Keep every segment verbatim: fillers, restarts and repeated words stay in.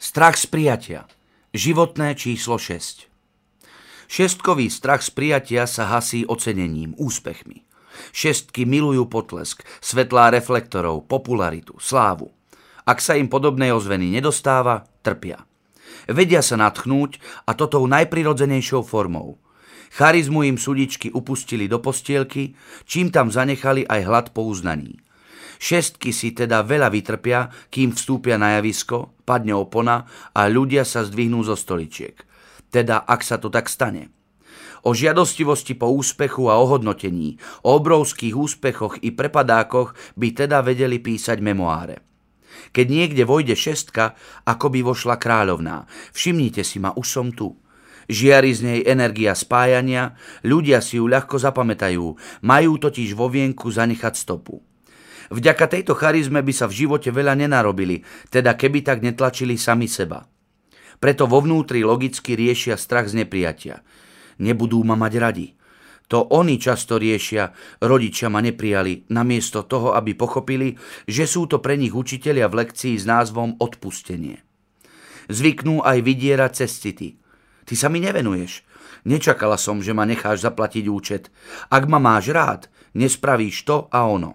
Strach z prijatia. Životné číslo šesť. Šestkový strach z prijatia sa hasí ocenením, úspechmi. Šestky milujú potlesk, svetlá reflektorov, popularitu, slávu. Ak sa im podobnej ozveny nedostáva, trpia. Vedia sa nadchnúť a to tou najprirodzenejšou formou. Charizmu im súdičky upustili do postielky, čím tam zanechali aj hlad po uznaní. Šestky si teda veľa vytrpia, kým vstúpia na javisko, padne opona a ľudia sa zdvihnú zo stoličiek. Teda ak sa to tak stane. O žiadostivosti po úspechu a ohodnotení, o obrovských úspechoch i prepadákoch by teda vedeli písať memoáre. Keď niekde vojde šestka, ako by vošla kráľovná. Všimnite si ma, už som tu. Žiari z nej energia spájania, ľudia si ju ľahko zapamätajú, majú totiž vo vienku zanechať stopu. Vďaka tejto charizme by sa v živote veľa nenarobili, teda keby tak netlačili sami seba. Preto vo vnútri logicky riešia strach z neprijatia. Nebudú ma mať radi. To oni často riešia, rodičia ma neprijali, namiesto toho, aby pochopili, že sú to pre nich učitelia v lekcii s názvom odpustenie. Zvyknú aj vydierať cez city. Ty sa mi nevenuješ. Nečakala som, že ma necháš zaplatiť účet. Ak ma máš rád, nespravíš to a ono.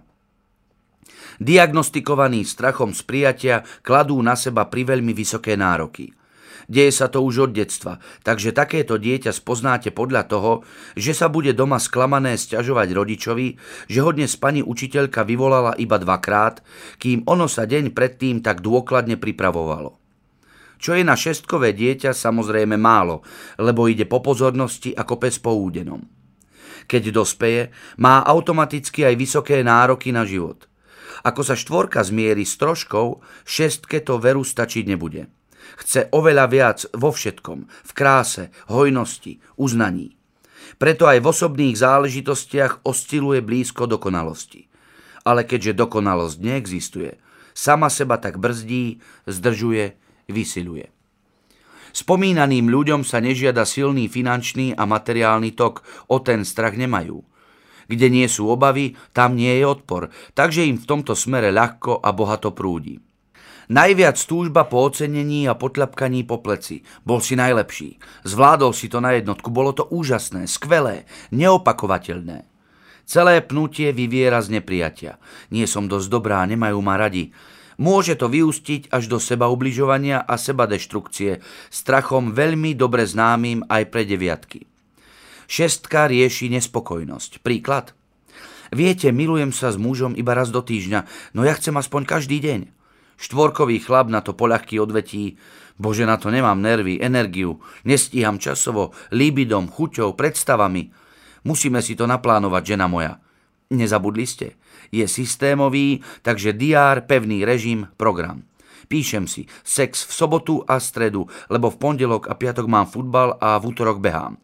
Diagnostikovaní strachom z prijatia kladú na seba priveľmi vysoké nároky. Deje sa to už od detstva, takže takéto dieťa spoznáte podľa toho, že sa bude doma sklamané sťažovať rodičovi, že ho dnes pani učiteľka vyvolala iba dvakrát, kým ono sa deň predtým tak dôkladne pripravovalo. Čo je na šestkové dieťa samozrejme málo, lebo ide po pozornosti ako pes po údenom. Keď dospeje, má automaticky aj vysoké nároky na život. Ako sa štvorka zmieri s troškou, šestke to veru stačiť nebude. Chce oveľa viac vo všetkom, v kráse, hojnosti, uznaní. Preto aj v osobných záležitostiach osciluje blízko dokonalosti. Ale keďže dokonalosť neexistuje, sama seba tak brzdí, zdržuje, vysiľuje. Spomínaným ľuďom sa nežiada silný finančný a materiálny tok, o ten strach nemajú. Kde nie sú obavy, tam nie je odpor, takže im v tomto smere ľahko a bohato prúdi. Najviac túžba po ocenení a potľapkaní po pleci. Bol si najlepší. Zvládol si to na jednotku, bolo to úžasné, skvelé, neopakovateľné. Celé pnutie vyviera z neprijatia. Nie som dosť dobrá, nemajú ma radi. Môže to vyústiť až do sebaubližovania a sebadeštrukcie, strachom veľmi dobre známym aj pre deviatky. Šestka rieši nespokojnosť. Príklad. Viete, milujem sa s mužom iba raz do týždňa, no ja chcem aspoň každý deň. Štvorkový chlap na to poľahky odvetí, bože, na to nemám nervy, energiu, nestíham časovo, líbidom, chuťou, predstavami. Musíme si to naplánovať, žena moja. Nezabudli ste? Je systémový, takže diár, pevný režim, program. Píšem si sex v sobotu a stredu, lebo v pondelok a piatok mám futbal a v útorok behám.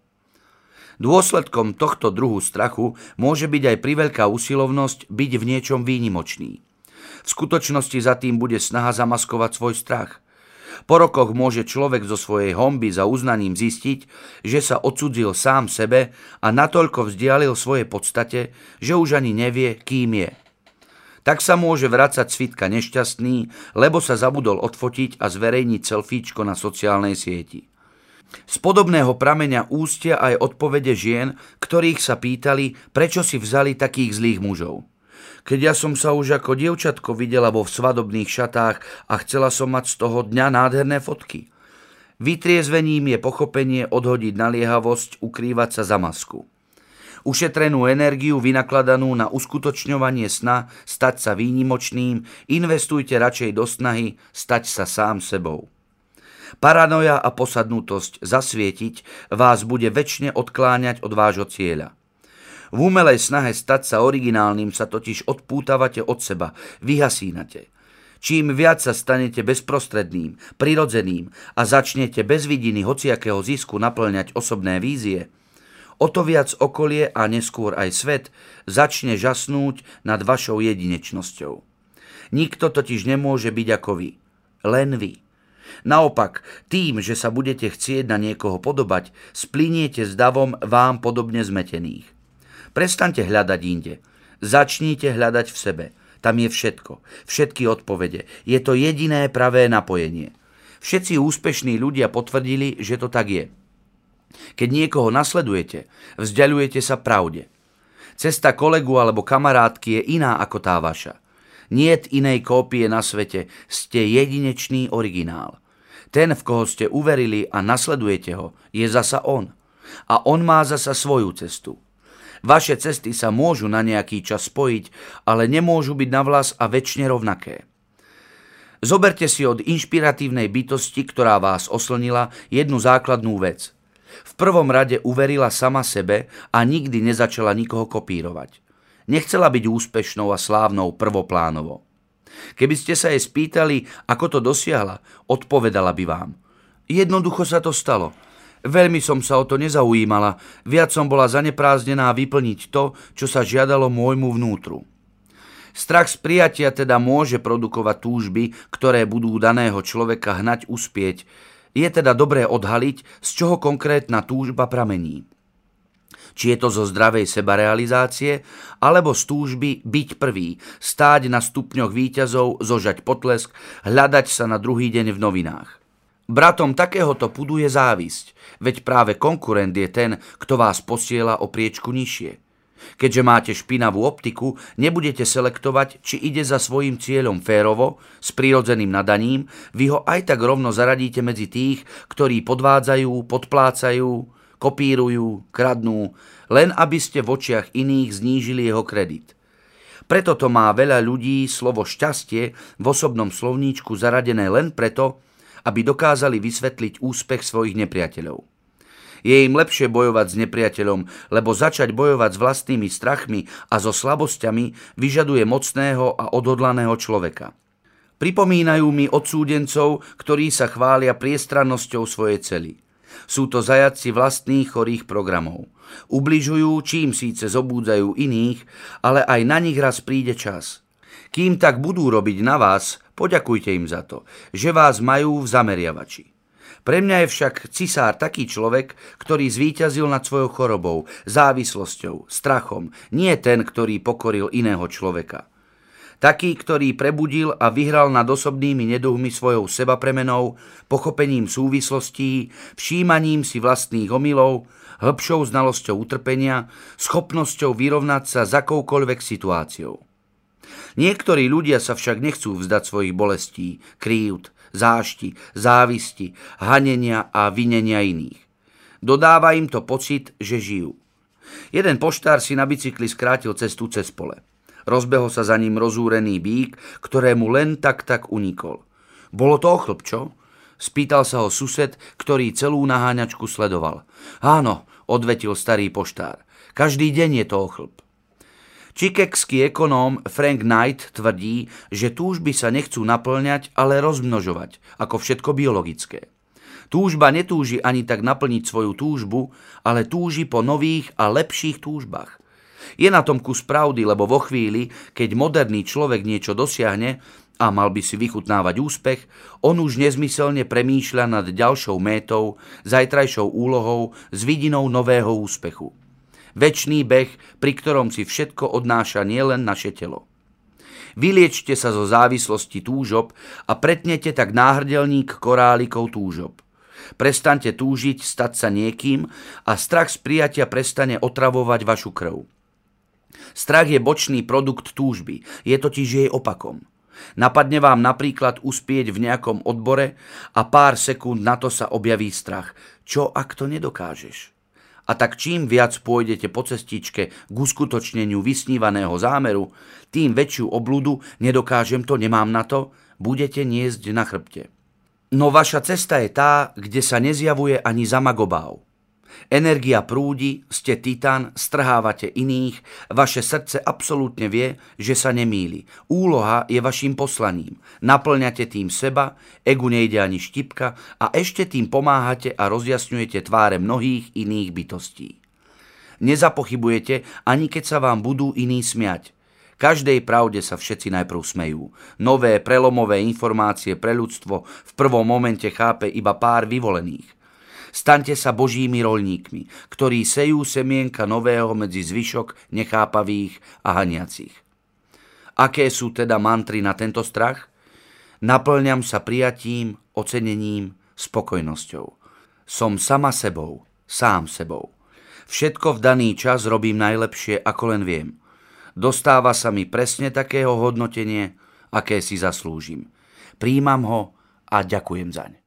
Dôsledkom tohto druhu strachu môže byť aj priveľká usilovnosť byť v niečom výnimočný. V skutočnosti za tým bude snaha zamaskovať svoj strach. Po rokoch môže človek zo svojej honby za uznaním zistiť, že sa odcudzil sám sebe a natoľko vzdialil svojej podstate, že už ani nevie, kým je. Tak sa môže vracať svitka nešťastný, lebo sa zabudol odfotiť a zverejniť selfiečko na sociálnej sieti. Z podobného prameňa ústia aj odpovede žien, ktorých sa pýtali, prečo si vzali takých zlých mužov. Keď ja som sa už ako dievčatko videla vo svadobných šatách a chcela som mať z toho dňa nádherné fotky. Vytriezvením je pochopenie odhodiť naliehavosť, ukrývať sa za masku. Ušetrenú energiu vynakladanú na uskutočňovanie sna, stať sa výnimočným, investujte radšej do snahy stať sa sám sebou. Paranoja a posadnutosť zasvietiť vás bude večne odkláňať od vášho cieľa. V umelej snahe stať sa originálnym sa totiž odpútavate od seba, vyhasínate. Čím viac sa stanete bezprostredným, prirodzeným a začnete bez vidiny hociakého zisku naplňať osobné vízie, o to viac okolie a neskôr aj svet začne žasnúť nad vašou jedinečnosťou. Nikto totiž nemôže byť ako vy, len vy. Naopak, tým, že sa budete chcieť na niekoho podobať, spliniete s davom vám podobne zmetených. Prestaňte hľadať inde. Začnite hľadať v sebe. Tam je všetko. Všetky odpovede. Je to jediné pravé napojenie. Všetci úspešní ľudia potvrdili, že to tak je. Keď niekoho nasledujete, vzdialujete sa pravde. Cesta kolegu alebo kamarátky je iná ako tá vaša. Niet inej kópie na svete, ste jedinečný originál. Ten, v koho ste uverili a nasledujete ho, je zasa on. A on má zasa svoju cestu. Vaše cesty sa môžu na nejaký čas spojiť, ale nemôžu byť navlas a večne rovnaké. Zoberte si od inšpiratívnej bytosti, ktorá vás oslnila, jednu základnú vec. V prvom rade uverila sama sebe a nikdy nezačala nikoho kopírovať. Nechcela byť úspešnou a slávnou prvoplánovo. Keby ste sa jej spýtali, ako to dosiahla, odpovedala by vám. Jednoducho sa to stalo. Veľmi som sa o to nezaujímala, viac som bola zaneprázdnená vyplniť to, čo sa žiadalo môjmu vnútru. Strach z prijatia teda môže produkovať túžby, ktoré budú daného človeka hnať uspieť. Je teda dobré odhaliť, z čoho konkrétna túžba pramení. Či je to zo zdravej sebarealizácie, alebo z túžby byť prvý, stáť na stupňoch víťazov, zožať potlesk, hľadať sa na druhý deň v novinách. Bratom takéhoto pudu je závisť, veď práve konkurent je ten, kto vás posiela o priečku nižšie. Keďže máte špinavú optiku, nebudete selektovať, či ide za svojím cieľom férovo, s prirodzeným nadaním, vy ho aj tak rovno zaradíte medzi tých, ktorí podvádzajú, podplácajú, kopírujú, kradnú, len aby ste v očiach iných znížili jeho kredit. Preto to má veľa ľudí slovo šťastie v osobnom slovníčku zaradené len preto, aby dokázali vysvetliť úspech svojich nepriateľov. Je im lepšie bojovať s nepriateľom, lebo začať bojovať s vlastnými strachmi a so slabosťami vyžaduje mocného a odhodlaného človeka. Pripomínajú mi odsúdencov, ktorí sa chvália priestrannosťou svojej cely. Sú to zajatci vlastných chorých programov. Ubližujú, čím síce zobúdzajú iných, ale aj na nich raz príde čas. Kým tak budú robiť na vás, poďakujte im za to, že vás majú v zameriavači. Pre mňa je však cisár taký človek, ktorý zvíťazil nad svojou chorobou, závislosťou, strachom, nie ten, ktorý pokoril iného človeka. Taký, ktorý prebudil a vyhral nad osobnými neduhmi svojou sebapremenou, pochopením súvislostí, všímaním si vlastných omylov, hĺbšou znalosťou utrpenia, schopnosťou vyrovnať sa s akoukoľvek situáciou. Niektorí ľudia sa však nechcú vzdať svojich bolestí, krívd, zášti, závisti, hanenia a vinenia iných. Dodáva im to pocit, že žijú. Jeden poštár si na bicykli skrátil cestu cez pole. Rozbehol sa za ním rozúrený bík, ktorému len tak tak unikol. Bolo to ochlb, čo? Spýtal sa ho sused, ktorý celú naháňačku sledoval. Áno, odvetil starý poštár. Každý deň je to ochlb. Chicagský ekonóm Frank Knight tvrdí, že túžby sa nechcú naplňať, ale rozmnožovať, ako všetko biologické. Túžba netúži ani tak naplniť svoju túžbu, ale túži po nových a lepších túžbách. Je na tom kus pravdy, lebo vo chvíli, keď moderný človek niečo dosiahne a mal by si vychutnávať úspech, on už nezmyselne premýšľa nad ďalšou métou, zajtrajšou úlohou s vidinou nového úspechu. Večný beh, pri ktorom si všetko odnáša nielen naše telo. Vyliečte sa zo závislosti túžob a pretnete tak náhrdelník korálikov túžob. Prestaňte túžiť, stať sa niekým a strach z prijatia prestane otravovať vašu krv. Strach je bočný produkt túžby, je totiž jej opakom. Napadne vám napríklad uspieť v nejakom odbore a pár sekúnd na to sa objaví strach. Čo ak to nedokážeš? A tak čím viac pôjdete po cestičke k uskutočneniu vysnívaného zámeru, tým väčšiu obludu, nedokážem to, nemám na to, budete niesť na chrbte. No vaša cesta je tá, kde sa nezjavuje ani zamagobáv. Energia prúdi, ste titán, strhávate iných, vaše srdce absolútne vie, že sa nemýli. Úloha je vašim poslaním. Naplňate tým seba, egu nejde ani štipka a ešte tým pomáhate a rozjasňujete tváre mnohých iných bytostí. Nezapochybujete, ani keď sa vám budú iní smiať. Každej pravde sa všetci najprv smejú. Nové prelomové informácie pre ľudstvo v prvom momente chápe iba pár vyvolených. Staňte sa božími roľníkmi, ktorí sejú semienka nového medzi zvyšok nechápavých a haniacich. Aké sú teda mantry na tento strach? Naplňam sa prijatím, ocenením, spokojnosťou. Som sama sebou, sám sebou. Všetko v daný čas robím najlepšie, ako len viem. Dostáva sa mi presne takého hodnotenie, aké si zaslúžim. Prijímam ho a ďakujem zaň.